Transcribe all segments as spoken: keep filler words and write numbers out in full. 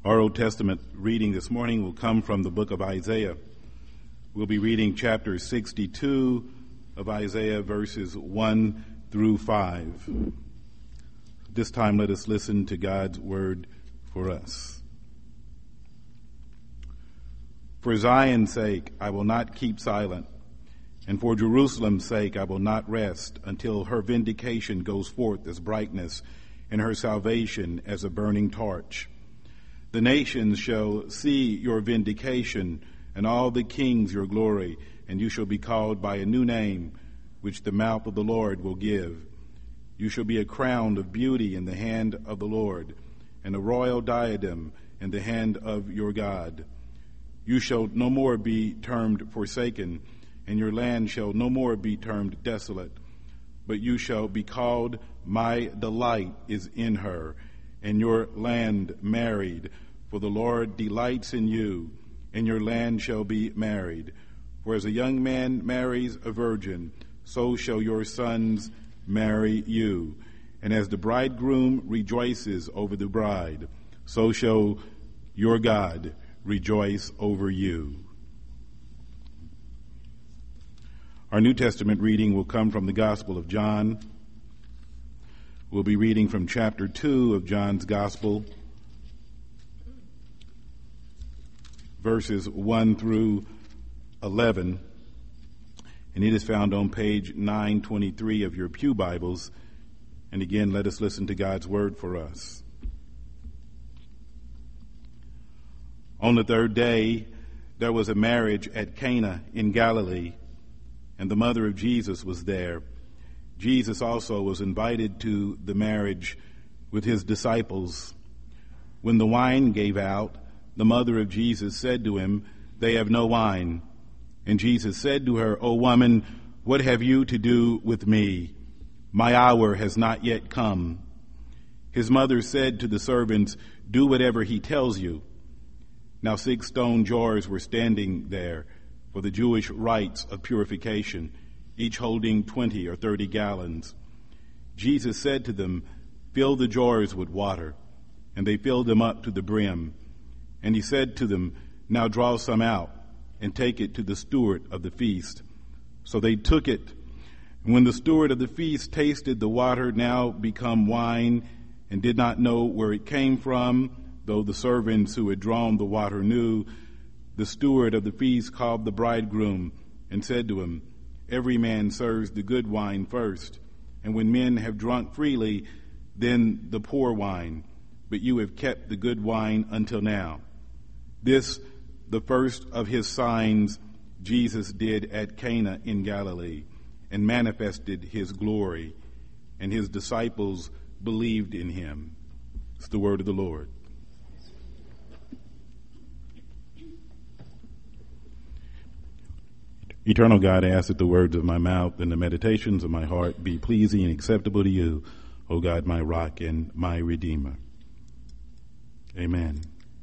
Our Old Testament reading this morning will come from the book of Isaiah. We'll be reading chapter sixty-two of Isaiah, verses one through five. This time let us listen to God's word for us. For Zion's sake I will not keep silent, and for Jerusalem's sake I will not rest until her vindication goes forth as brightness, and her salvation as a burning torch. The nations shall see your vindication, and all the kings your glory, and you shall be called by a new name, which the mouth of the Lord will give. You shall be a crown of beauty in the hand of the Lord, and a royal diadem in the hand of your God. You shall no more be termed forsaken, and your land shall no more be termed desolate, but you shall be called, my delight is in her, and your land married. For the Lord delights in you, and your land shall be married. For as a young man marries a virgin, so shall your sons marry you. And as the bridegroom rejoices over the bride, so shall your God rejoice over you. Our New Testament reading will come from the Gospel of John. We'll be reading from chapter two of John's Gospel, verses one through eleven, and it is found on page nine twenty-three of your pew Bibles. And again, let us listen to God's word for us. On the third day, there was a marriage at Cana in Galilee, and the mother of Jesus was there. Jesus also was invited to the marriage with his disciples. When the wine gave out, the mother of Jesus said to him, "They have no wine." And Jesus said to her, "O woman, what have you to do with me? My hour has not yet come." His mother said to the servants, "Do whatever he tells you." Now six stone jars were standing there for the Jewish rites of purification, each holding twenty or thirty gallons. Jesus said to them, "Fill the jars with water." And they filled them up to the brim. And he said to them, "Now draw some out and take it to the steward of the feast." So they took it. And when the steward of the feast tasted the water now become wine, and did not know where it came from, though the servants who had drawn the water knew, the steward of the feast called the bridegroom and said to him, "Every man serves the good wine first, and when men have drunk freely, then the poor wine. But you have kept the good wine until now." This, the first of his signs, Jesus did at Cana in Galilee, and manifested his glory, and his disciples believed in him. It's the word of the Lord. Eternal God, I ask that the words of my mouth and the meditations of my heart be pleasing and acceptable to you, O God, my rock and my redeemer. Amen.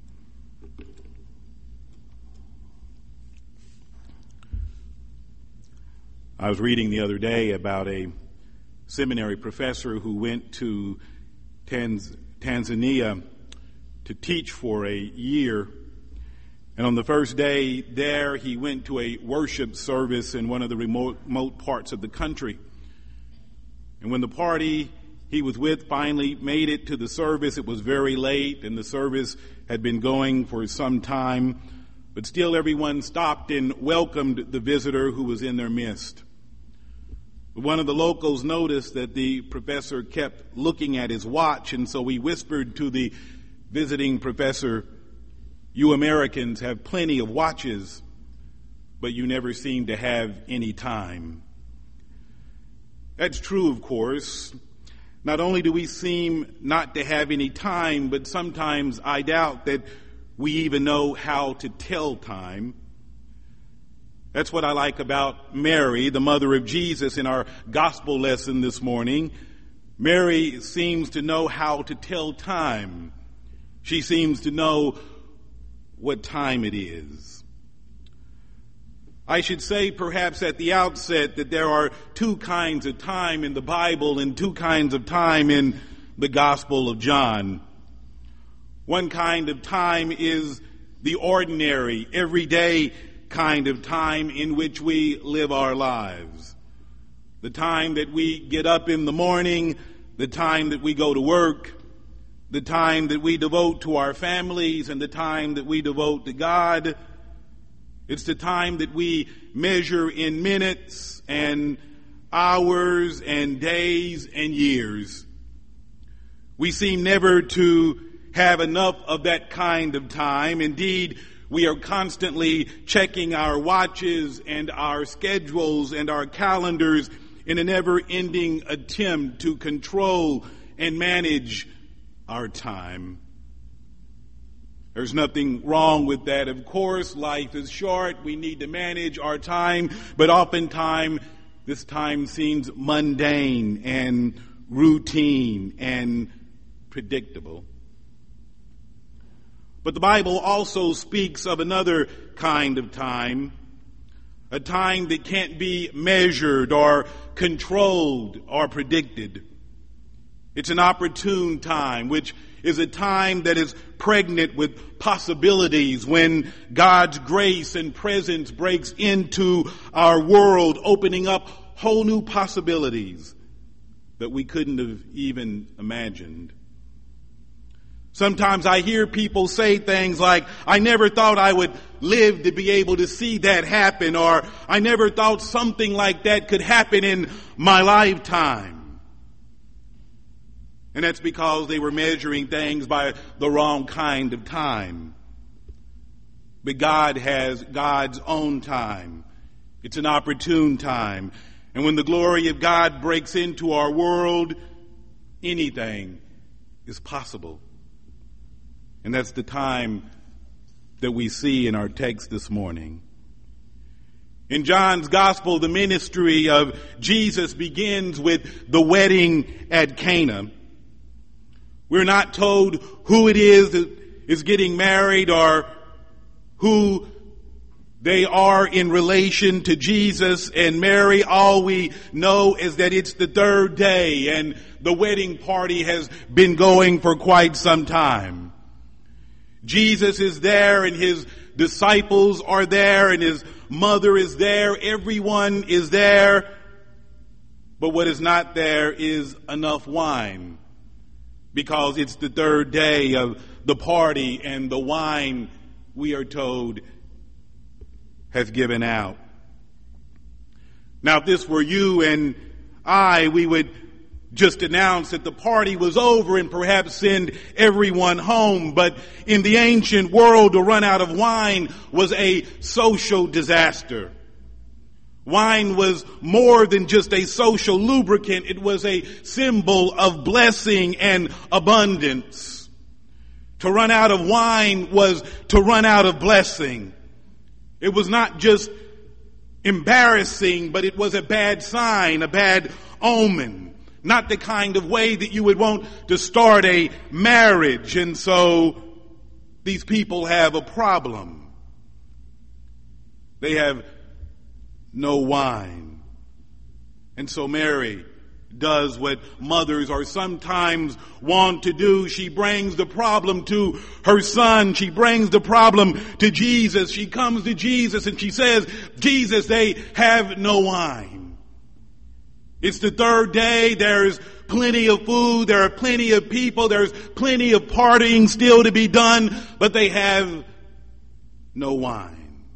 I was reading the other day about a seminary professor who went to Tanz- Tanzania to teach for a year. And on the first day there, he went to a worship service in one of the remote, remote parts of the country. And when the party he was with finally made it to the service, it was very late, and the service had been going for some time. But still everyone stopped and welcomed the visitor who was in their midst. But one of the locals noticed that the professor kept looking at his watch, and so he whispered to the visiting professor, "You Americans have plenty of watches, but you never seem to have any time." That's true, of course. Not only do we seem not to have any time, but sometimes I doubt that we even know how to tell time. That's what I like about Mary, the mother of Jesus, in our gospel lesson this morning. Mary seems to know how to tell time. She seems to know what time it is. I should say perhaps at the outset that there are two kinds of time in the Bible and two kinds of time in the Gospel of John. One kind of time is the ordinary, everyday kind of time in which we live our lives. The time that we get up in the morning, the time that we go to work, the time that we devote to our families, and the time that we devote to God. It's the time that we measure in minutes and hours and days and years. We seem never to have enough of that kind of time. Indeed, we are constantly checking our watches and our schedules and our calendars in a never-ending attempt to control and manage our time. There's nothing wrong with that. Of course, life is short. We need to manage our time, but oftentimes this time seems mundane and routine and predictable. But the Bible also speaks of another kind of time, a time that can't be measured or controlled or predicted. It's an opportune time, which is a time that is pregnant with possibilities when God's grace and presence breaks into our world, opening up whole new possibilities that we couldn't have even imagined. Sometimes I hear people say things like, I never thought I would live to be able to see that happen, or I never thought something like that could happen in my lifetime. And that's because they were measuring things by the wrong kind of time. But God has God's own time. It's an opportune time. And when the glory of God breaks into our world, anything is possible. And that's the time that we see in our text this morning. In John's gospel, the ministry of Jesus begins with the wedding at Cana. We're not told who it is that is getting married or who they are in relation to Jesus and Mary. All we know is that it's the third day and the wedding party has been going for quite some time. Jesus is there and his disciples are there and his mother is there. Everyone is there. But what is not there is enough wine, because it's the third day of the party and the wine, we are told, has given out. Now, if this were you and I, we would just announce that the party was over and perhaps send everyone home. But in the ancient world, to run out of wine was a social disaster. Wine was more than just a social lubricant. It was a symbol of blessing and abundance. To run out of wine was to run out of blessing. It was not just embarrassing, but it was a bad sign, a bad omen. Not the kind of way that you would want to start a marriage. And so these people have a problem. They have no wine. And so Mary does what mothers are sometimes want to do. She brings the problem to her son. She brings the problem to Jesus. She comes to Jesus and she says, Jesus, they have no wine. It's the third day. There's plenty of food. There are plenty of people. There's plenty of partying still to be done, but they have no wine.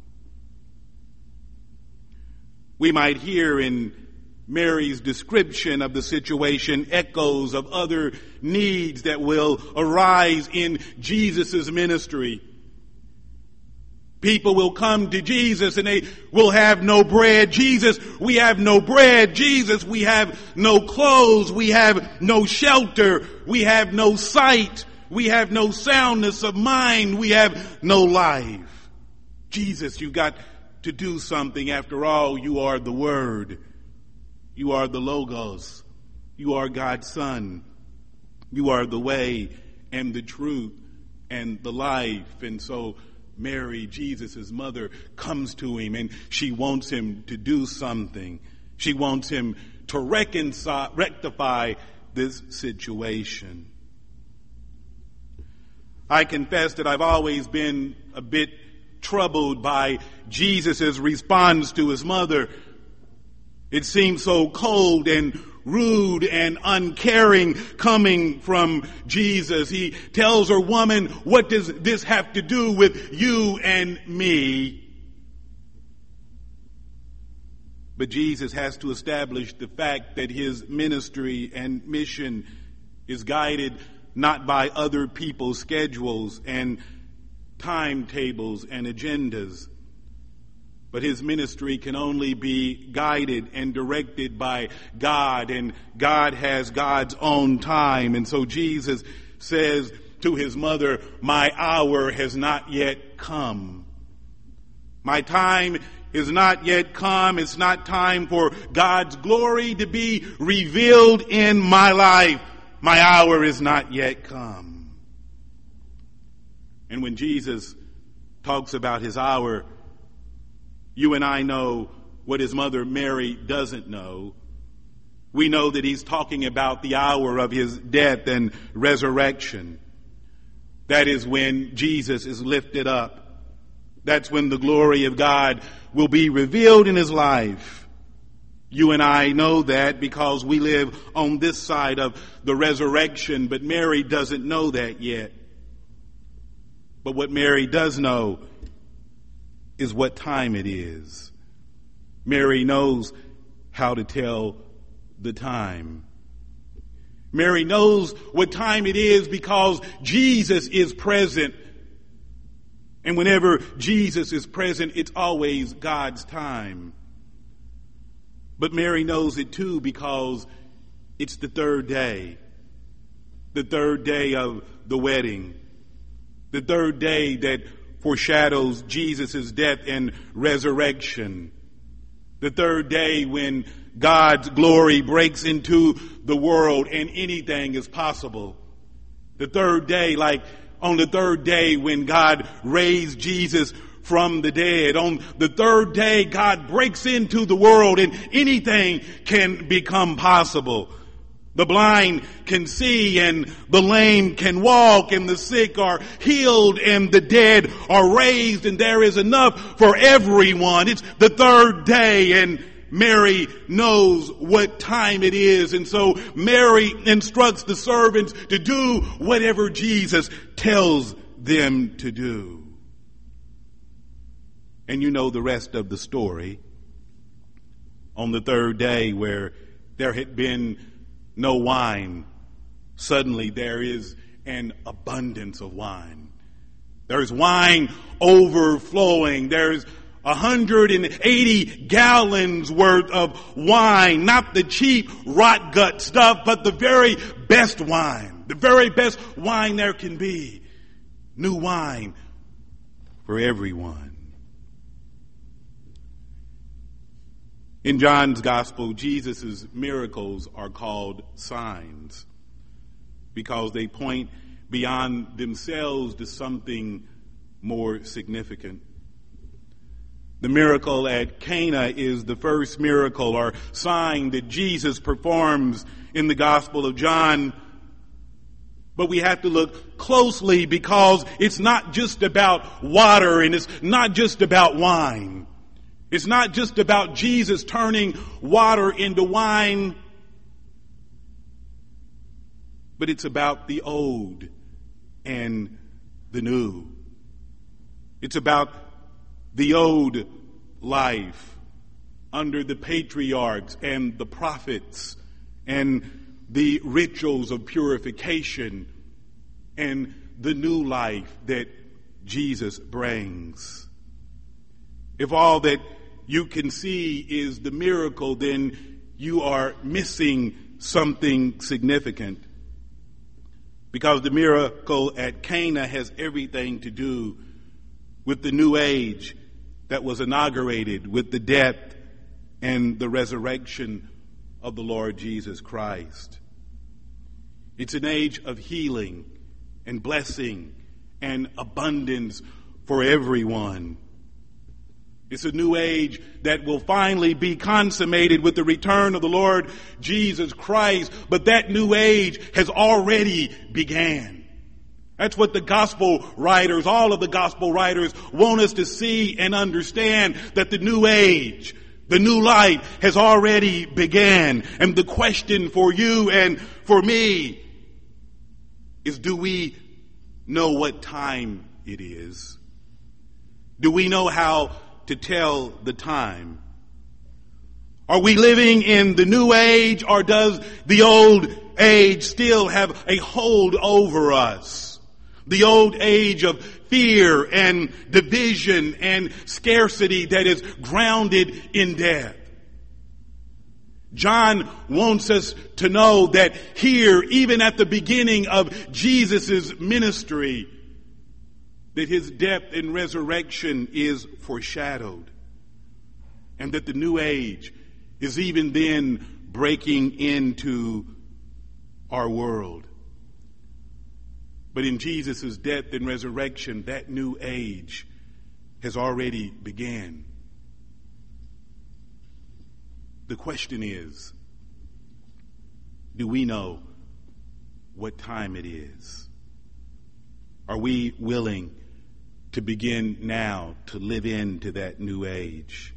We might hear in Mary's description of the situation echoes of other needs that will arise in Jesus' ministry. People will come to Jesus and they will have no bread. Jesus, we have no bread. Jesus, we have no clothes. We have no shelter. We have no sight. We have no soundness of mind. We have no life. Jesus, you got to do something. After all, you are the Word. You are the Logos. You are God's Son. You are the way and the truth and the life. And so Mary, Jesus' mother, comes to him and she wants him to do something. She wants him to reconcile, rectify this situation. I confess that I've always been a bit troubled by Jesus' response to his mother. It seemed so cold and rude and uncaring coming from Jesus. He tells her, "Woman, what does this have to do with you and me?" But Jesus has to establish the fact that his ministry and mission is guided not by other people's schedules and timetables and agendas, but his ministry can only be guided and directed by God, and God has God's own time. And so Jesus says to his mother, "My hour has not yet come. My time is not yet come. It's not time for God's glory to be revealed in my life. My hour is not yet come." And when Jesus talks about his hour, you and I know what his mother Mary doesn't know. We know that he's talking about the hour of his death and resurrection. That is when Jesus is lifted up. That's when the glory of God will be revealed in his life. You and I know that because we live on this side of the resurrection, but Mary doesn't know that yet. But what Mary does know is what time it is. Mary knows how to tell the time. Mary knows what time it is because Jesus is present. And whenever Jesus is present, it's always God's time. But Mary knows it too because it's the third day. The third day of the wedding. The third day that foreshadows Jesus' death and resurrection. The third day when God's glory breaks into the world and anything is possible. The third day, like on the third day when God raised Jesus from the dead. On the third day, God breaks into the world and anything can become possible. The blind can see and the lame can walk and the sick are healed and the dead are raised and there is enough for everyone. It's the third day and Mary knows what time it is, and so Mary instructs the servants to do whatever Jesus tells them to do. And you know the rest of the story. On the third day, where there had been no wine, suddenly there is an abundance of wine. There's wine overflowing. There's one hundred eighty gallons worth of wine, not the cheap rot gut stuff, but the very best wine, the very best wine there can be. New wine for everyone. In John's gospel, Jesus' miracles are called signs because they point beyond themselves to something more significant. The miracle at Cana is the first miracle or sign that Jesus performs in the Gospel of John. But we have to look closely because it's not just about water and it's not just about wine. It's not just about Jesus turning water into wine, but it's about the old and the new. It's about the old life under the patriarchs and the prophets and the rituals of purification and the new life that Jesus brings. If all that you can see is the miracle, then you are missing something significant. Because the miracle at Cana has everything to do with the new age that was inaugurated with the death and the resurrection of the Lord Jesus Christ. It's an age of healing and blessing and abundance for everyone. It's a new age that will finally be consummated with the return of the Lord Jesus Christ. But that new age has already began. That's what the gospel writers, all of the gospel writers, want us to see and understand, that the new age, the new light has already began. And the question for you and for me is, do we know what time it is? Do we know how to tell the time? Are we living in the new age, or does the old age still have a hold over us? The old age of fear and division and scarcity that is grounded in death. John wants us to know that here, even at the beginning of Jesus' ministry, that his death and resurrection is foreshadowed, and that the new age is even then breaking into our world. But in Jesus' death and resurrection, that new age has already began. The question is, do we know what time it is? Are we willing to begin now to live into that new age?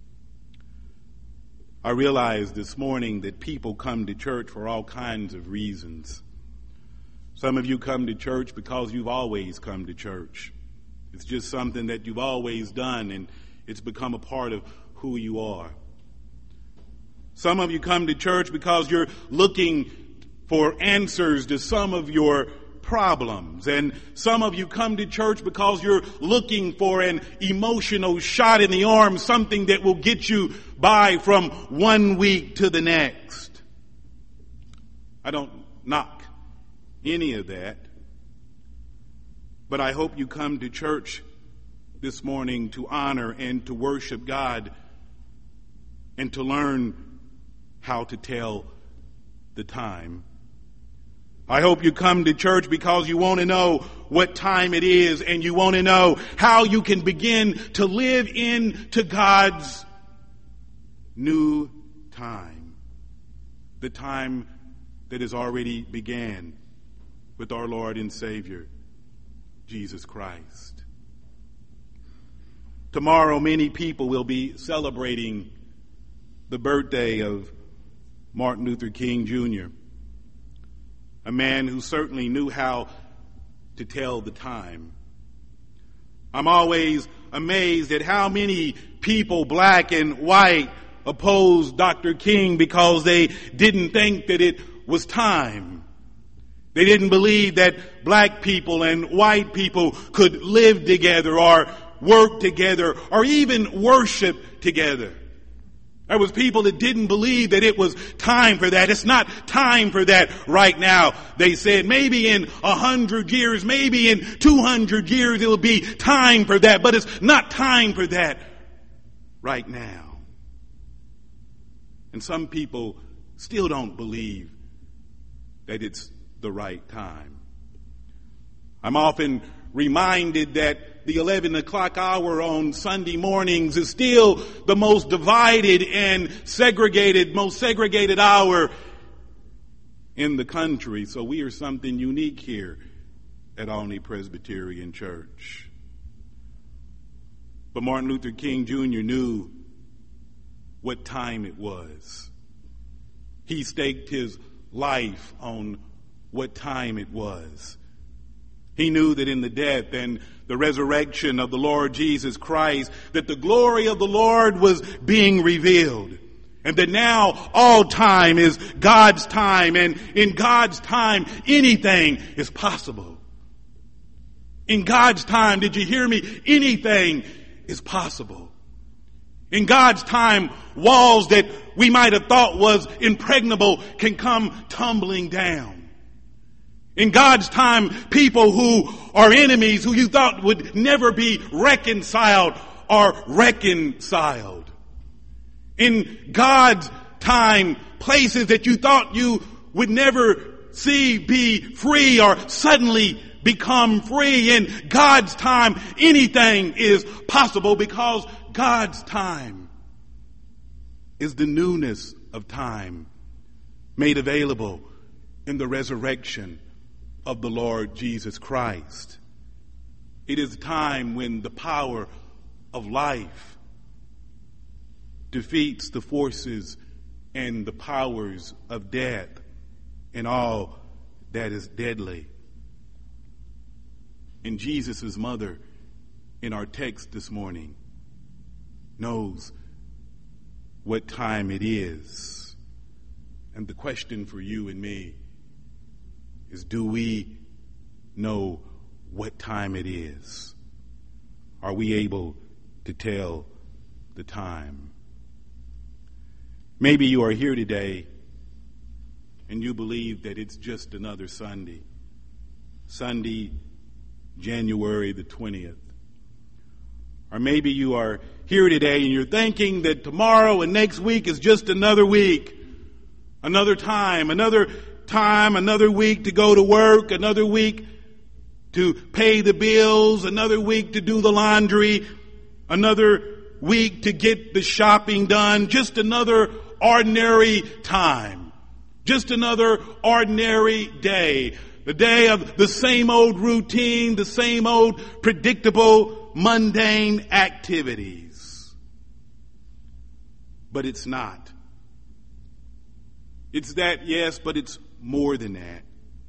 I realize this morning that people come to church for all kinds of reasons. Some of you come to church because you've always come to church. It's just something that you've always done, and it's become a part of who you are. Some of you come to church because you're looking for answers to some of your problems. And some of you come to church because you're looking for an emotional shot in the arm, something that will get you by from one week to the next. I don't knock any of that, but I hope you come to church this morning to honor and to worship God and to learn how to tell the time. I hope you come to church because you want to know what time it is, and you want to know how you can begin to live into God's new time, the time that has already began with our Lord and Savior, Jesus Christ. Tomorrow, many people will be celebrating the birthday of Martin Luther King Junior, a man who certainly knew how to tell the time. I'm always amazed at how many people, black and white, opposed Doctor King because they didn't think that it was time. They didn't believe that black people and white people could live together or work together or even worship together. There was people that didn't believe that it was time for that. It's not time for that right now. They said maybe in a hundred years, maybe in two hundred years, it will be time for that. But it's not time for that right now. And some people still don't believe that it's the right time. I'm often reminded that the eleven o'clock hour on Sunday mornings is still the most divided and segregated, most segregated hour in the country. So we are something unique here at Olney Presbyterian Church. But Martin Luther King Junior knew what time it was. He staked his life on what time it was. He knew that in the death and the resurrection of the Lord Jesus Christ, that the glory of the Lord was being revealed. And that now all time is God's time, and in God's time anything is possible. In God's time, did you hear me? Anything is possible. In God's time, walls that we might have thought was impregnable can come tumbling down. In God's time, people who are enemies, who you thought would never be reconciled, are reconciled. In God's time, places that you thought you would never see be free or suddenly become free. In God's time, anything is possible, because God's time is the newness of time made available in the resurrection of the Lord Jesus Christ. It is a time when the power of life defeats the forces and the powers of death and all that is deadly. And Jesus' mother in our text this morning knows what time it is. And the question for you and me is, do we know what time it is? Are we able to tell the time? Maybe you are here today and you believe that it's just another Sunday. Sunday, January the twentieth. Or maybe you are here today and you're thinking that tomorrow and next week is just another week. Another time, another time, another week to go to work, another week to pay the bills, another week to do the laundry, another week to get the shopping done, just another ordinary time, just another ordinary day, the day of the same old routine, the same old predictable, mundane activities. But it's not. It's that, yes, but it's more than that.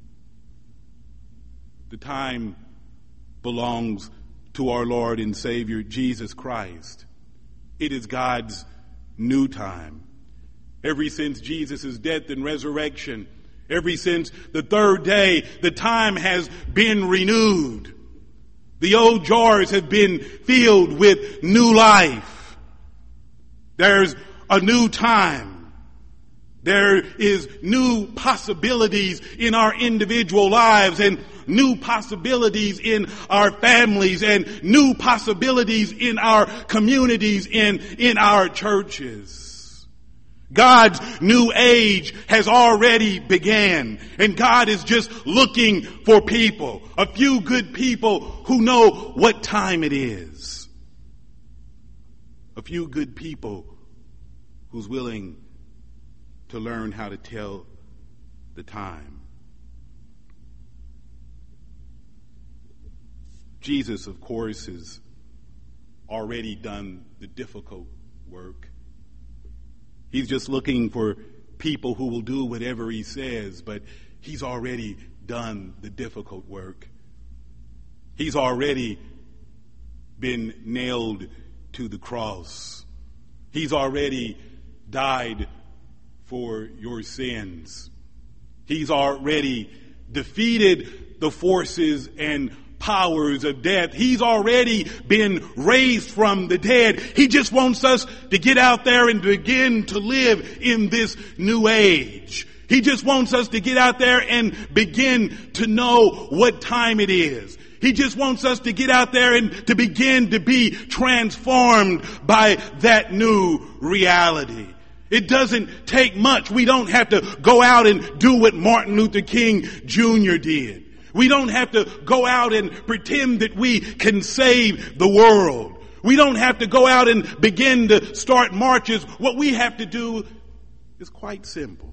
The time belongs to our Lord and Savior, Jesus Christ. It is God's new time. Ever since Jesus' death and resurrection, ever since the third day, the time has been renewed. The old jars have been filled with new life. There's a new time. There is new possibilities in our individual lives and new possibilities in our families and new possibilities in our communities and in our churches. God's new age has already began, and God is just looking for people, a few good people who know what time it is. A few good people who's willing to learn how to tell the time. Jesus, of course, has already done the difficult work. He's just looking for people who will do whatever he says, but he's already done the difficult work. He's already been nailed to the cross. He's already died for your sins. He's already defeated the forces and powers of death. He's already been raised from the dead. He just wants us to get out there and begin to live in this new age. He just wants us to get out there and begin to know what time it is. He just wants us to get out there and to begin to be transformed by that new reality. It doesn't take much. We don't have to go out and do what Martin Luther King Junior did. We don't have to go out and pretend that we can save the world. We don't have to go out and begin to start marches. What we have to do is quite simple.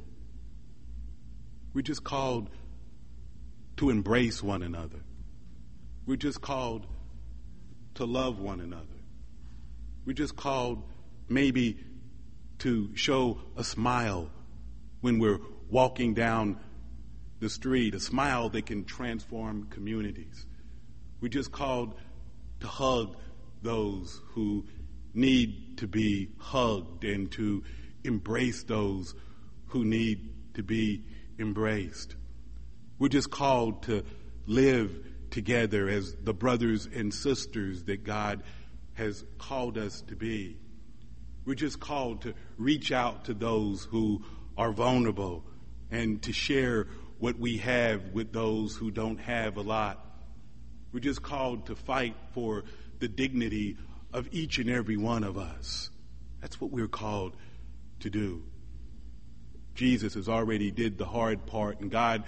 We're just called to embrace one another. We're just called to love one another. We're just called maybe to show a smile when we're walking down the street, a smile that can transform communities. We're just called to hug those who need to be hugged and to embrace those who need to be embraced. We're just called to live together as the brothers and sisters that God has called us to be. We're just called to reach out to those who are vulnerable and to share what we have with those who don't have a lot. We're just called to fight for the dignity of each and every one of us. That's what we're called to do. Jesus has already did the hard part, and God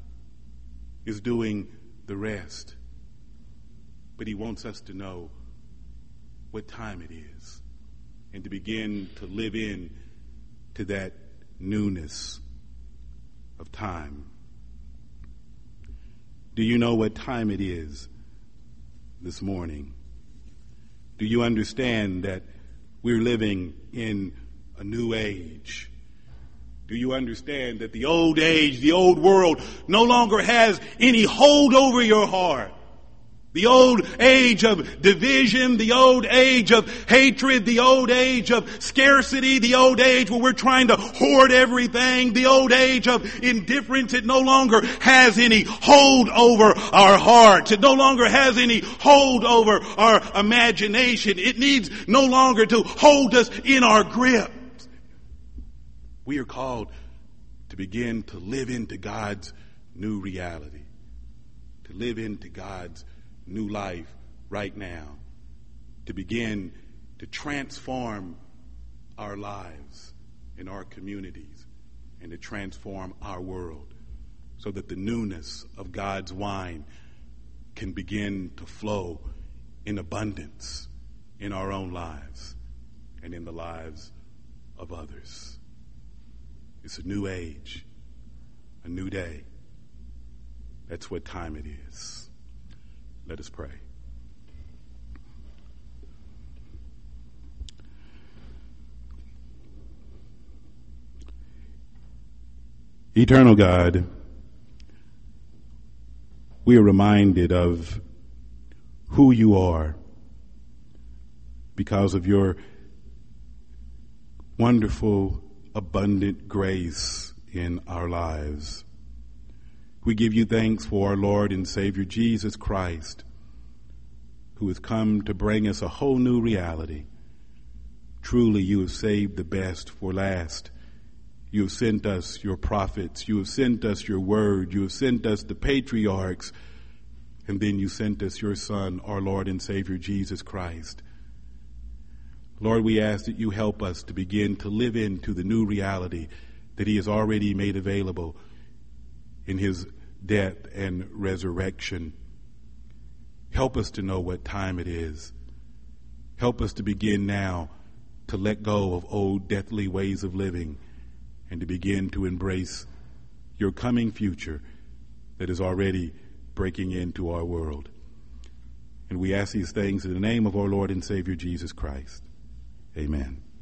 is doing the rest. But he wants us to know what time it is and to begin to live in to that newness of time. Do you know what time it is this morning? Do you understand that we're living in a new age? Do you understand that the old age, the old world, no longer has any hold over your heart? The old age of division, the old age of hatred, the old age of scarcity, the old age where we're trying to hoard everything, the old age of indifference, it no longer has any hold over our hearts. It no longer has any hold over our imagination. It needs no longer to hold us in our grip. We are called to begin to live into God's new reality, to live into God's new life right now, to begin to transform our lives in our communities and to transform our world so that the newness of God's wine can begin to flow in abundance in our own lives and in the lives of others. It's a new age, a new day. That's what time it is. Let us pray. Eternal God, we are reminded of who you are because of your wonderful, abundant grace in our lives. We give you thanks for our Lord and Savior Jesus Christ, who has come to bring us a whole new reality. Truly, you have saved the best for last. You have sent us your prophets. You have sent us your word. You have sent us the patriarchs. And then you sent us your Son, our Lord and Savior Jesus Christ. Lord, we ask that you help us to begin to live into the new reality that he has already made available in his death and resurrection. Help us to know what time it is. Help us to begin now to let go of old deathly ways of living and to begin to embrace your coming future that is already breaking into our world. And we ask these things in the name of our Lord and Savior Jesus Christ. Amen.